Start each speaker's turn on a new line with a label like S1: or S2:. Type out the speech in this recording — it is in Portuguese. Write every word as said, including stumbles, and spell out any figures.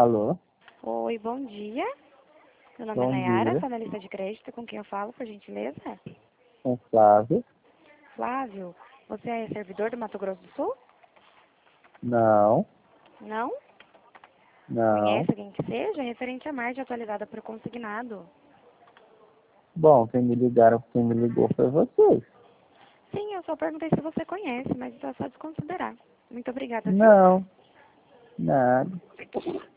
S1: Alô?
S2: Oi, bom dia. Meu nome
S1: Bom
S2: é Nayara,
S1: dia.
S2: sou analista de crédito. Com quem eu falo, por gentileza?
S1: Com Flávio?
S2: Flávio, você é servidor do Mato Grosso do Sul?
S1: Não,
S2: Não?
S1: não.
S2: Conhece alguém que seja? Referente à margem atualizada por consignado.
S1: Bom, quem me ligaram, quem me ligou foi vocês.
S2: Sim, eu só perguntei se você conhece, mas então é só desconsiderar. Muito obrigada, viu?
S1: Não, nada.